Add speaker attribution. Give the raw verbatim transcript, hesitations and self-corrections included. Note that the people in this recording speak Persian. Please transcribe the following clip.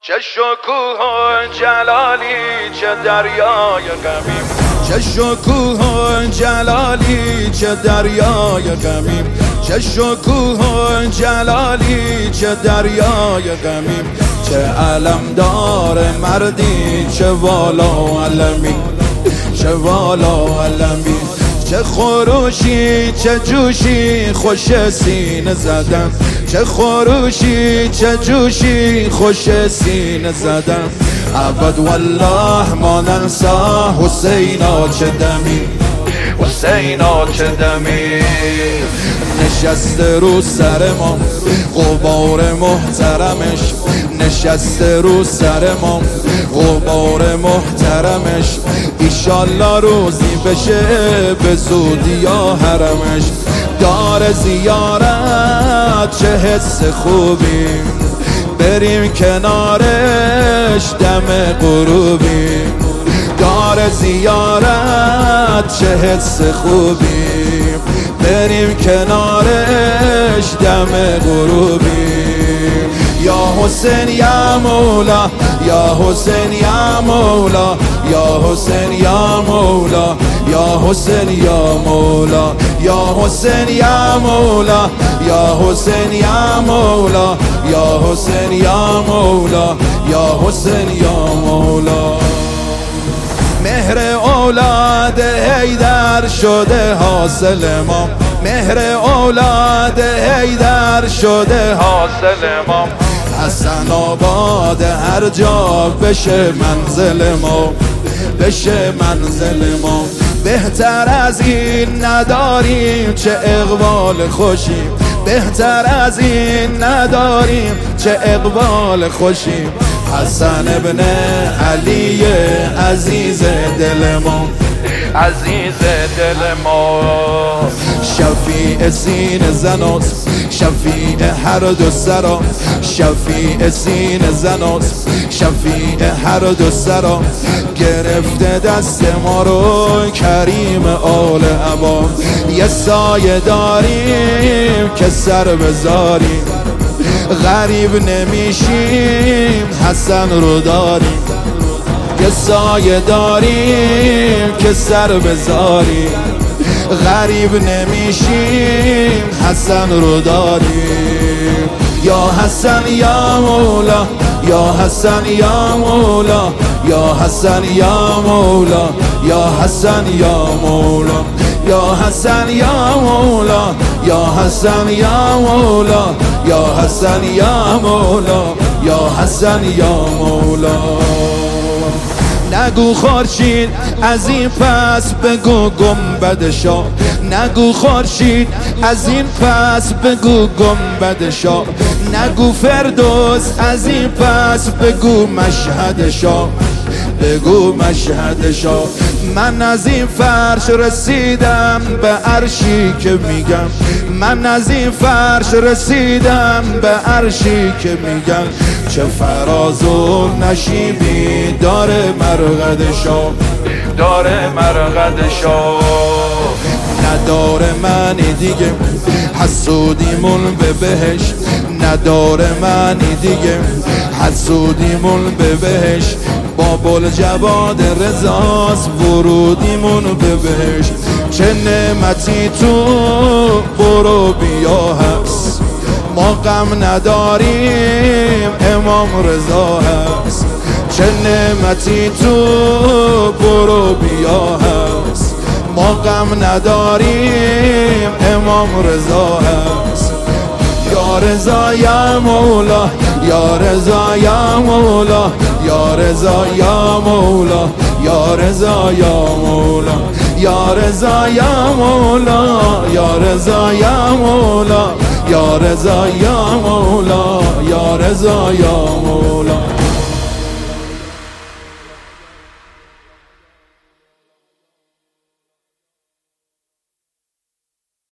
Speaker 1: چه شکوه و جلالی چه دریای غمیم، چه شکوه و جلالی چه دریای غمیم، چه شکوه و جلالی چه دریای غمیم، چه علمدار مردی چه والا علمی، چه والا علمی، چه خروشی چه جوشی خوش سینه زدم، چه خروشی چه جوشی خوش سینه زدم، ابد والله ما ننسا حسینا چه دمی، حسینا چه دمی، نشسته رو سر ما غبار محترمش، نشسته رو سر ما غبار محترمش، ایشالله روزی بشه به زودی یا حرمش، دار زیارت چه حس خوبی، بریم کنارش دم غروبی، دار زیارت چه حس خوبی، بریم کنارش دم غروبی، یا حسین یا مولا، یا حسین یا مولا، یا حسین یا مولا، یا حسین یا مولا، یا حسین یا مولا، یا حسین یا مولا، یا حسین یا مولا، یا حسین یا مولا. مهر اولاد حیدر شده حاصل ما، مهر اولاد حیدر شده حاصل ما، حسن آباد هر جا بشه منزل ما، بشه منزل ما، بهتر از این نداریم چه اقبال خوشیم، بهتر از این نداریم چه اقبال خوشیم، حسن ابن علی عزیز دل ما، عزیز دل ما، شفیع سین زناست، شفیع هر دو سرا، شفیع سین زناست، شفیع هر دو سرا، گرفته دست ما رو کریم آل عبا، یه سایه داریم که سر بذاریم، غریب نمیشیم حسن رو داریم، یه سایه داریم که سر بذاریم، غریب نمیشیم حسن رو داریم، یا حسن یا مولا، یا حسن یا مولا، یا حسن یا مولا، یا حسن یا مولا، یا حسن یا مولا، یا حسن یا مولا، یا حسن یا مولا، یا حسن یا مولا. نگو خورشید از این پس بگو گنبد شاه، نگو خورشید از این پس بگو گنبد شاه، نگو فردوس از این پس بگو مشهد شاه، بگو مشهد شاه، من از این فرش رسیدم به عرشی که میگم، من از این فرش رسیدم به عرشی که میگم، چه فراز و نشیبی داره مرقد شاه، داره مرقد شاه، نداره معنی دیگه حسودیمون به بهش، نداره معنی دیگه حسودیمون به بهش، بابل جواد رضاست ورودیمون به بهش، چه نعمتی تو برو بیا هست، ما غم نداریم امام رضا هست، چه نعمتی تو برو بیا هست، ما غم نداریم امام رضا هست، یا رضا یا مولا، یا رضا یا مولا، یا رضا یا مولا، یا رضا یا مولا، یا رضا یا مولا، یا رضا یا مولا، یا رضا یا مولا، یا رضا یا مولا.